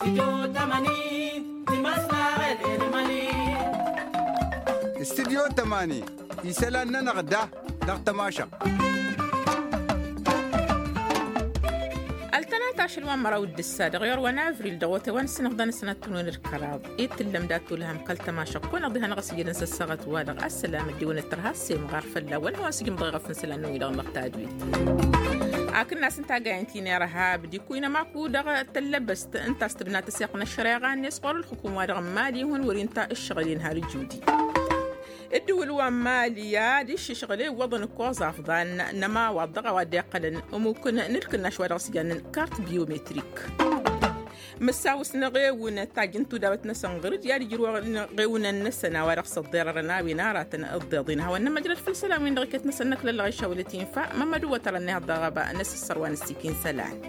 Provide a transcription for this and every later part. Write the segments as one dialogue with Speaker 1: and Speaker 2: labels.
Speaker 1: استديو تماني يسألنا نغدا ضغط ماشا
Speaker 2: التناتاش المرة ود السادة غير ونافريل دوته وانسنغ دان سنة تنون الكراب يتلم داتو لهم قلت ما شقون ضيها نغسي جنس السغت والغ السلام الديون الترهاسي مغارف الأول واسجم ضيغة فنسل أنه إلى نغتادويت أكل ناس انتا قاينتيني رهاب دي كوينة معكو دغ تلبست انتا استبنا تسيقنا الشريغان يسقر الحكومة دغ ماليهن ورينتا الشغلين هالجودي الدول وماليا ديش شغلي وضن كوز أفضل نما وضغ ودي قلن وممكن نلقنا شوية راسيان كارت بيومتريك مساوس نغيون تاجنتو دابتنا سنغرد يا رجلوا نغيون النسنا ورقص الضرر ناوي ناراتنا الضيضينها وانما جرت في السلام وين ركت نسنك للغيشة والتين فا مما دو ترى النهار ضغبا نس السروان السكين سلام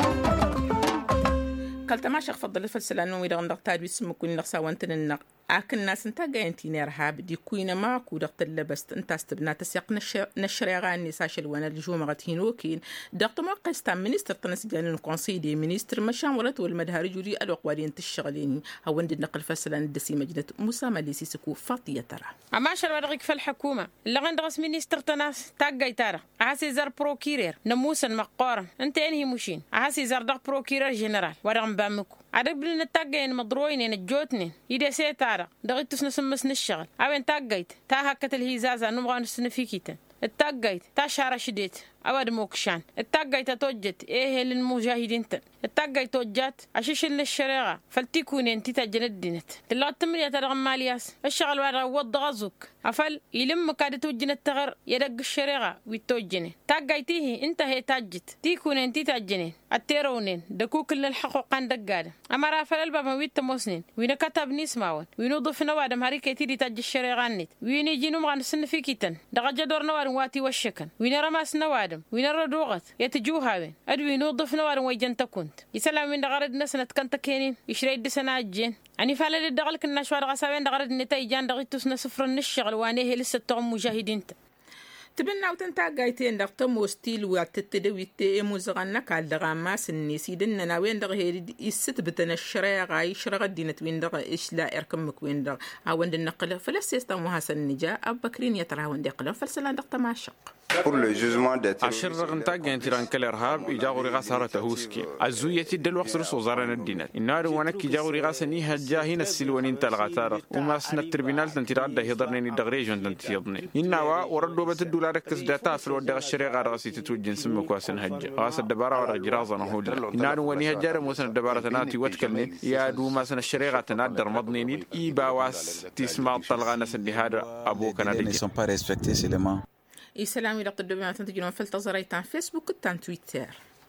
Speaker 2: قلت ما شيخ فضل الفلسلان ويدا غندقتاد بيسمكوني نغسا وانتن النق أكل ناس انتا قاينتيني رهاب دي كوينة ماكو دقت اللبست انتا استبنا تسيق نشريغان نساش الوانا الجومة هينوكين دقت موقعستا منيستر تنسجان الكونسي دي منيستر مشان ولت والمدهاري جوري الوقوارين تشغليني هون دي نقل فلسلان الدسي مجنة مسامة اللي سيسكو فاطية ترى
Speaker 3: أما شر ورغيك في الحكومة اللي غندرس منيستر تناس تاقاي ترى عاسي زار بروكيرير نموسا مقارن انت انهي مشين عاسي زار دق بروكيرير جنرال ورغم بامكو عربنا نتاقين مضروين الجوتنين يدي سيتارا دغيت تسنسمس نشغل اوين تاقيت تا هكت الهزازة نمغى نسنفيكيتا التاقيت تا شارع شديت أود موكشان التاقيت توجت إيه للمجاهدين التاقيت توجت عشيش للشريعة فلتكون انتي تجندينت تلا التمرية ترغم مالياس الشغل ورا وض غزوك أفل يلم كاد توجن التغر يدق الشريعة ويتوجني تاقيتيه انت هي تاجت تيكون انتي تاجنين التيرونين دكوك للحقوق عن دقادة أما رافل الباب ويت موسنين وين كتب نسمعون وينوضف نوادم هاريك تيدي تاج الشريعة نت وين يجينو مغان سنفيكيتن دغجة دور نوار واتي والشكن وين رماس نوادم وين الردوغت يتجوها وين أدوي نوضف نوار ويجن تكونت يسلم من دغرد نسنة كنت كينين يشري الدسنة الجين يعني فعلا الدغل كنا شوار غساوين دغرد نتايجان دغيتوس نسفر النشغل وانيه لسه تغم مجاهدين
Speaker 2: تبنا وتنتا قايتين دغتم وستيل واتتدويت موزغنا كالدغاما سنيسي دننا وين دغ هي يست بتنا الشريعه يشرغ دينه وين دغ ايش لا اركمك وين دغ وين النقله فلس يستموها سنجا ابكرين يترى وين دقله فلسلان دغت ما شق
Speaker 4: عشر رغنتا جنتيران كالإرهاب يجاوري غاسارة هوسكي الزوية دل وقصر صوزارنا الدينات النار ونك يجاوري غاسني هجاهين السلوانين تلغاتارق وما سنة التربينال تنتيراد ده يضرنين الدغريجون تنتيضني إنوا وردوا بتدولار ركز داتا في الودغ الشريعة غاسي تتوجن سمك واسن هجا غاس الدبارة ورجرازا نهولا النار وني هجار موسن الدبارة تناتي واتكلني يا دو ما سن الشريعة تنادر مضنيني إيبا واس تسمع طلغانا سن هذا أبوك نادي
Speaker 2: السلام عليكم الدبي تنتجون فلتظريتان فيسبوك تان تويتر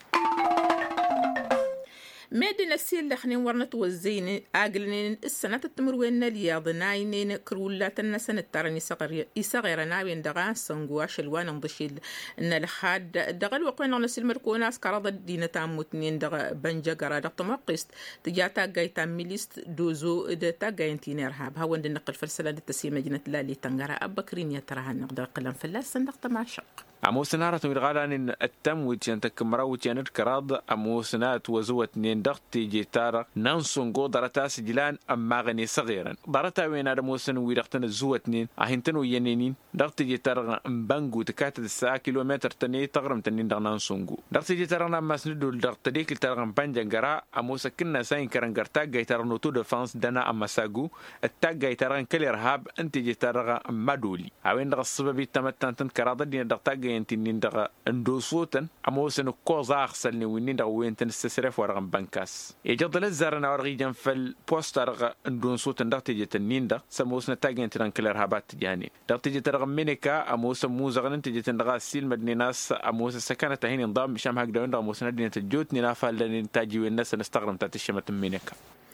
Speaker 2: مدينة السيل لخني ورنت والزين أقلنين السنة التمروين الياض ناينين كرولات النسنة ترني صغير ناوين دغان سنقواش الوان نضشيل إن الحاد دغل وقوين نسيل مركوناس كرض الدينة تاموتنين دغ بنجاقرا دغ تمقست تجاتا قايتا ميليست دوزو دتا قاينتين إرهاب هاوند النقل فرسلة للتسيي مدينة لالي تنقرا أبكرين يترها النقدر قلم فلاس النقطة ما شق
Speaker 4: أموسنارة ويرغالان التم ويتشان تكمرا ويتشان كراض أموسنات وزوة نين دغت تيجي تارق نانسونغو درتا سجلان أما غني صغيرا درتا وين أموسن ويرغتن الزوة نين أهنتن وينينين دغت تيجي تارق مبانغو تكاتد الساعة كيلومتر تنين تغرم تنين دغ نانسونغو دغت تيجي تارق نما سندو دغت تديك تارق مبانجا أموسا كنا ساين كرنغرتا جاي تارق نوتو دفانس دانا أما ساقو التاق جاي تارق كالي رهاب انت جي تارق مدولي أوين دغ الصبابي تمتان تنكراض دين دغتا ينتين دغ اندوسوتن اموسن كوزا خسلني وين دغ وين تنستسرف ورغم بنكاس يجضل الزرنا ورغيجن فال بوستر اندوسوتن دغ تيجي تنين دغ سموسن تاجين تران كلر هابات يعني دغ تيجي ترغ منيكا اموس موزغن تيجي تندغ سيل مدني ناس اموس سكنت هين نظام بشام هاك دغ اموس ندين تجوت نافال لين تاجي الناس نستغرم تاع الشمت منيكا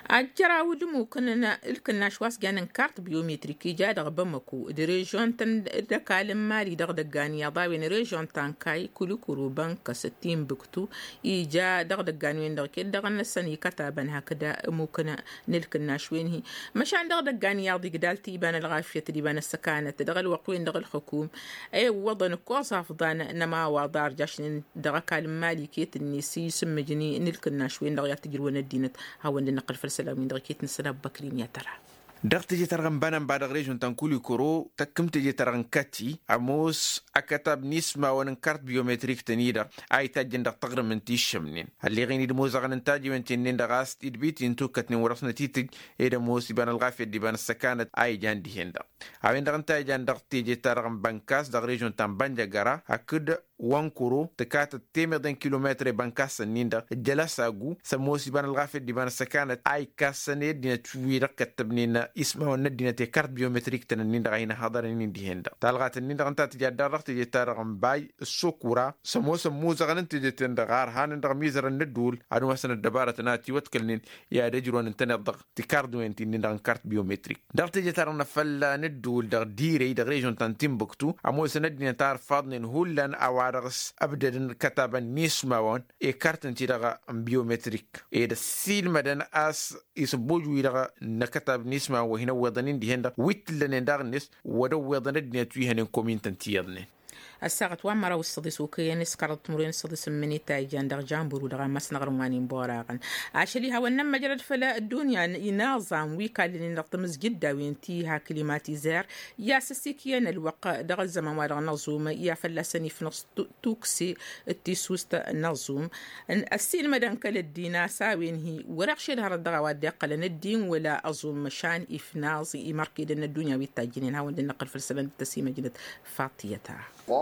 Speaker 2: أجراود ممكن الكنا شواس جان كارت بيومتريكي جا دغبمكو دريجون تن دكالم مالي دغدغاني ضاوين ريجون تانكاي كلو كروبان كستين بكتو إيجا دغدغاني وين دغكي دغن السني كتابا هكذا ممكن نلكنا شوينهي مشان دغدغاني ياضي قدالتي يبان الغافية تبان السكانة دغل وقوين دغل الحكوم أي وضن كوصا فضان نما وضار جاشن دغكالم مالي كيت النسي سمجني نلكنا شوين دغيات تجرون الدينت هاو نقل فلسلامين دغكيت نسلاب بكرين يا ترى
Speaker 4: دغت تجي ترغن بانم بعد غريجون تنكولي كورو تكم تجي ترغن كاتي اموس اكتب نسمة وننكارت بيومتريك تنيدا اي تاجن دغ تغرم من تيش منين اللي غيني دموز غن انتاجي من تنين دغاست يدبيت انتو كتنين ورسنا تيتج ايدا موس يبان الغافية ديبان السكانة اي جان دي هندا اوين دغن تاجان دغ تجي ترغن بانكاس دغ ريجون تنبانجا غرا اكد وانكورو تكات تيمدن كيلومتر بانكاس نيندا جلساغو سموس يبان الغافية ديبان السكانة اي كاسني دينا تويرق كتبنينا اسمه وندينا تكارت بيومتريك تنين دغينا حاضرين دي هندا تالغات النين دغن تاتجا دارق تجي ترغن باي السوكورا سموس موزغن تجي تندغار هان دغ ميزر الندول ادو وسن الدبارة تناتي وتكلنين يا رجلون انتنا دغ تكاردو انت نين دغن كارت بيومتريك دغ تجي ترغن فلا ندول دغ ديري دغ ريجون تنتيمبكتو اموس ندينا تار فاضن هولن اوارغس ابدا كتابا نسماون اي كارت انت دغ بيومتريك اي السيل مدن اس يسبوجو دغ نكتاب نسما وهنا وضنين دي هندا ويتلن دارنس ودو وضن دي توي هنن كومينتن تيرني
Speaker 2: الساعة وامرا والصديس وكيان سكرت مرين صديس مني تايجان دغ جامبرو دغ مسنغر وانين بوراغن عشلي هاو النم جرد فلا الدنيا ينظم ويكالين نقطمز جدا وينتيها كلماتي زار يا سسيكيان الوقع دغ الزمان وارغ نظوم يا فلسني في نص توكسي التيسوست نظوم السين مدن كل الدينا ساوين هي ورقش الهر دغ ودقل الدين ولا أظوم مشان إفناظي إماركيد ان الدنيا ويتاجنين هاو النقل في السلام التسيمة جدت فاطيتها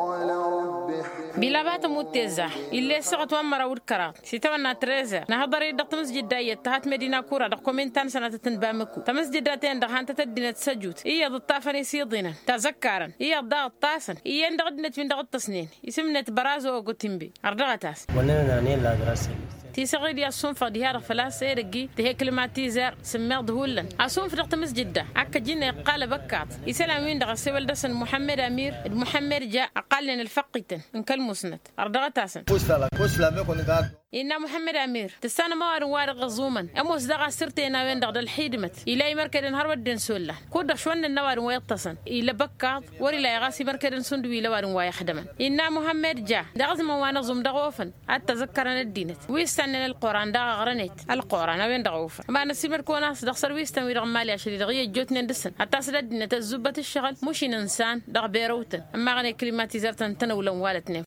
Speaker 3: بلابات متزة اللي سقط ومرة والكرات ستوانا تريزة نهضري دق مسجد دايت تهات مدينة كورة دق كومنتان سنة تنبامكو تمسجد داتين دق هانت تدينة سجود إيا ضطافني سيضينا تذكرا إيا ضاغ طاسا إيا ندغدنت من دغ التصنين يسمنت برازو وقتنبي أردغتاس
Speaker 5: وننا نين لا دراسة
Speaker 3: تيسغيد يا صنف ديار فلاس يرقي تهي كلماتي زار سمير دهولن أصنف دق مسجد دا أكا جينا قال بكات يسلامين دغ سيول دسن محمد أمير محمد جاء أقلن الفقيتن إن كالمسند أردغتاسن إن محمد أمير تستانا موارن وارغ غزوما أموس دغا سرتينا وين دغ الحيدمت إلى مركز هرود دين سولا كود شوان النوار ويتصن إلى بكات وري لا يغاسي مركز سندوي لوارن ويخدمن إن محمد جاء دغز موانظم دغوفن أتذكرنا الدينت ويستنن القرآن دغ غرنيت القرآن وين دغوفن ما نسيمر كوناس دغ سرويستن ويرغ مالي عشري دغيه جوتنا دسن حتى سد دينت الزبة الشغل مش إنسان دغ بيروتن أما غني كلمات زرتن تنولا والتنين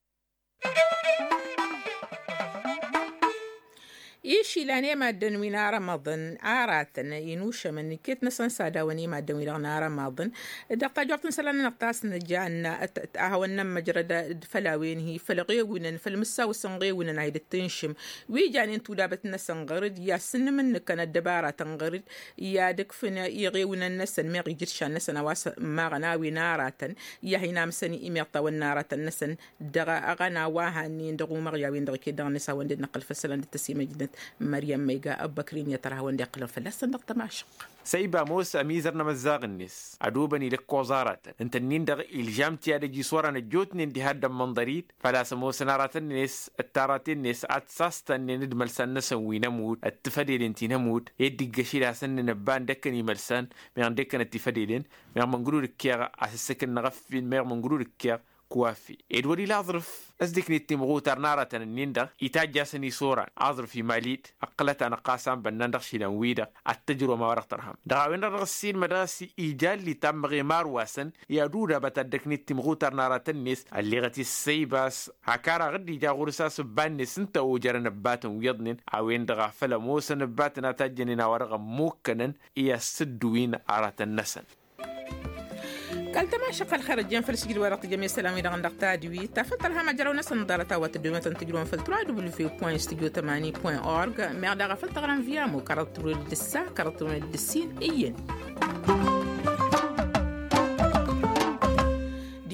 Speaker 2: إيشي لاني ما دنوينا رمضان عاراتنا ينوشا من كيت نسان سادا وني ما دنوينا رمضان دقا جوقت نسلان نقطاس نجانا أهونا مجرد فلاوين هي فلغيونا فالمساو سنغيونا هيد التنشم ويجاني انتو دابت نسنغرد يا سن من كان الدبارة تنغرد يا دكفنا يغيونا النسن ما غيجرشا نسن واس ما غناوي ناراتن يا هينا مسني إميطا والنارة النسن دغا أغانا واهانين دغو مغياوين دغكي دغ نسا وندي نقل فسلان التسيمة جدت مريم ميغا أبكرين يترها وندي قلن فلسن دغ تماشق
Speaker 4: سيبا موسى ميزرنا مزاغ النس عدوبني لك وزارة انت النين دغ الجامتي على جيسورا نجوتني اندي هادا منظريد فلا سموسى نارة النس التارات النس اتساستا ان ندمل سنة سوي نموت التفاديل انتي نموت يدي قشيلا سن نبان دكني ملسان ميان دكن التفاديلين ميان منقلو ركيغ اسسكن نغفين ميان منقلو ركيغ كوافي إدوري لا أظرف أصدق نتمغو ترنارة النيندا يتاجاسني صورا أظرف في ماليت أقلت أنا قاسم بنندق شيلان ويدا التجربة ما ورق ترهم دعوين الرغسين مدرسي إيجال اللي تمغي مارواسن يادودا بتدك نتمغو ترنارة الناس اللي غتي السيباس هكارا غدي جاغورساس بانس انت وجر نباتن ويضنن عوين دغا فلا موسى نباتنا تجننا ورغم موكنا إيا سدوين عرة النسن
Speaker 2: قال تما شقل خرجين فلسجل ورق جميع سلامي دغن دقتادوي تفترها مجرون سندارتا وتدوما تنتجرون في www.studio80.org مردغا فلتغران فيامو كارترو الدسا كارترو الدسين إيين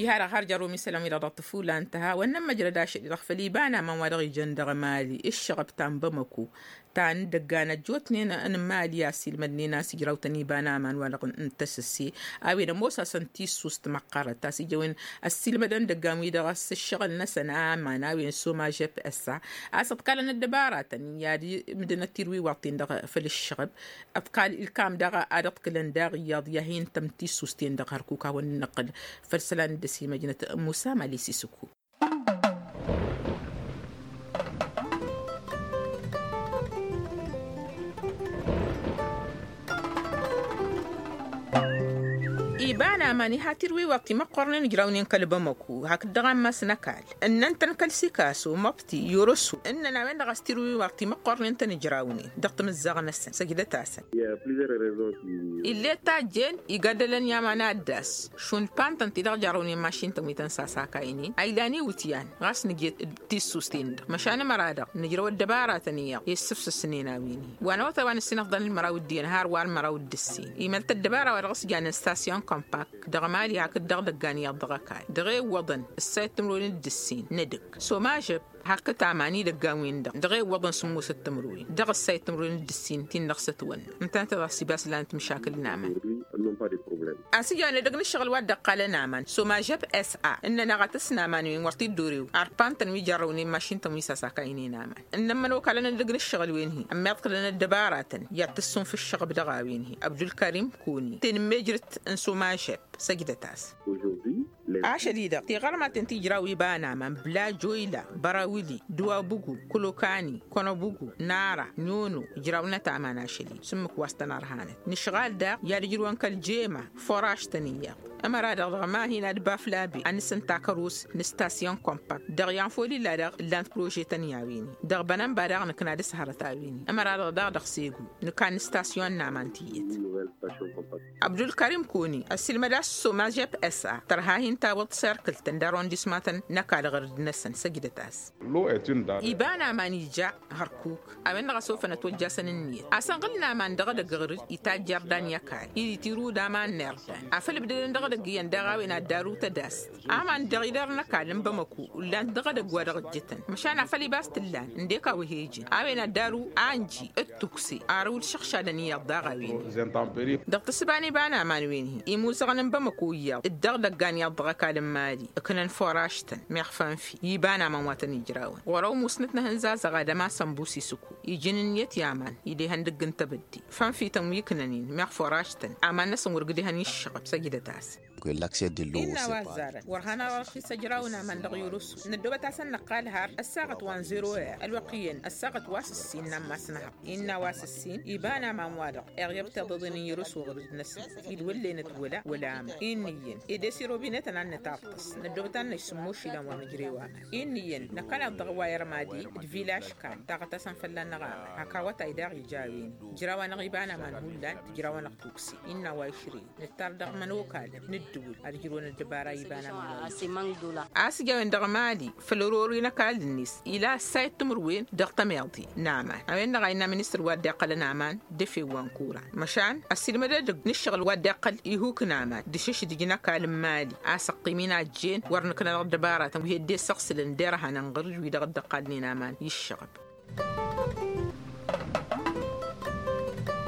Speaker 2: جهار خرجروا مثلا إلى الطفولة انتهى وإنما جرى داش رغفلي بانا ما ورغي جندر مالي الشغب تام بمكو تان دقانا جوتنينا أن مالي ياسي المدني ناسي جراو تاني بانا من ورغ انتسسي أوين موسى سنتيس سوست مقارة تاسي جوين السلمدن دقامي دغس الشغل نسنا ما ناوين سوما جيب أسا أسد قالنا الدبارات يعني مدنا تروي وقتين دغ في الشغب أتقال الكام دغ أدت كلن دغ يهين تمتيس سوستين دغ هركوكا والنقل فرسلان دسي مدينة موسى ماليسي سكو إبانا ماني هاتروي وقتي ما قرنين جراونين كلبمكو هاك دغام ما سنكال إن أنت نكل سيكاسو مبتي يورسو إننا وين غستروي وقتي ما قرنين تنجراوني دقت مزاغنا السن سجدة تاسن اللي تاجين يقدلن يا مانا الداس شون بانتن تدغ جراوني ماشين تميتن ساساكايني أيلاني وتيان غاس نجيت تيسوستين مشان مرادق نجرو الدبارة تنيا يسفس السنين أويني وانا وثوان السنة أفضل المراود دين هار وار مراود دسين إيمالت الدبارة ورغس جان ستاسيون كومباك دغمالي هاك الدغدقاني الضغكاي دغي وضن السيد تمرون الدسين ندك سو ما جب هاك تعماني دقاوين دغي وضن سموس التمروي دغ السيد تمرون الدسين تين نغسة ون انتان تغسي باس لانت مشاكل نعمل أسيجا ندقن الشغل واد قال نعمان سو ما جب إننا غتسنا مانوين ورتي الدوريو أربان تنوي جروني ماشين تموي ساساكايني نعمان إنما لو كالنا ندقن الشغل وينهي أما يدخلنا الدبارات يعتصون في الشغل بدغاوينهي عبد الكريم كوني تين مجرت انسو ما جب سجدة تاس شديدة تغير ما تنتجراوي بانا من بلا جويلة براويلي دوا بوغو كلوكاني كونو بوغو نارا نيونو جراونا تعمانا شديد سمك واستنا رهانت نشغال دا يارجروان كالجيمة فراش تنية أما رادغ ما هنا دبافلابي أن سنتاكروس نستاسيون كومباك دغيان فولي لادغ لاند بروجي تنياويني دغ بنام بادغ نكنا دي سهرتاويني أما رادغ دغ سيغو نكان نستاسيون نامانتيت عبد الكريم كوني السلمداس سوما جيب أسا ترهاهين تاوت سيركل تندارون جسماتن نكاد غرد نسن سجدتاس إبانا ماني جا هركوك أمن غسوف نتوجه سننيت أسان قلنا من دغ دغرد إتاج جردان يكاي إذي تيرو دامان نردان أفل بدلن دغ دغيان دغاوينا دارو تداس أمان دغيدار نكالن بمكو ولان دغ دغوا دغ جتن مشان أفلي باستلان نديكا وهيجي أوينا دارو آنجي التوكسي أرول شخشادني يضاغاوين دغ تسباني بانا مانوينهي إيموس غنن بمكو يض الدغ دغان يضغا كالن مالي كنن فراشتن ميخفان في يبانا مواتن يجراون ورو موسنتنا هنزاز غادا ما سمبوسي سكو يجنن يتيامان يدي هندقن تبدي فان في تمويكننين ميخ فراشتن أمان نسن ورقدي هني الشغب سجدة تاس
Speaker 5: l'accès de l'eau
Speaker 2: إن وزارة ورهنا ورخي سجراونا من دغيروس ندوبة تاسن نقال هار الساعة 10 الوقيين الساعة واسسين نما سنها إن واسسين يبانا ما موادق أغيب تضدني يروس وغرد نسل يدولي نتولا ولا عام إنيين إدسي روبينتنا أن نتاقص ندوبة تانا يسموشي لما نجريوانا إنيين نقال الضغواير مادي الفيلاش كان تاقتاسن فلان نغام هكاوتا إداغي جاوين جراوانا غيبانا من هولان جراوانا توكسي إن وايشري نتاردغ منوكال دول أرجلون الجبارة يبانا أسجى من دغمالي فلوروري نكال الناس إلى سايت تمروين دغتا ميلتي نعمان أمين غاينا منستر وادقل نعمان دفي وانكورا مشان السلمة دغ نشغل وادقل يهوك نعمان دشش دجنا كال مالي أسقيمينا الجين ورنكنا الجبارة وهي دي سقسل نديرها ننغرج ويدغ دقالني نعمان يشغب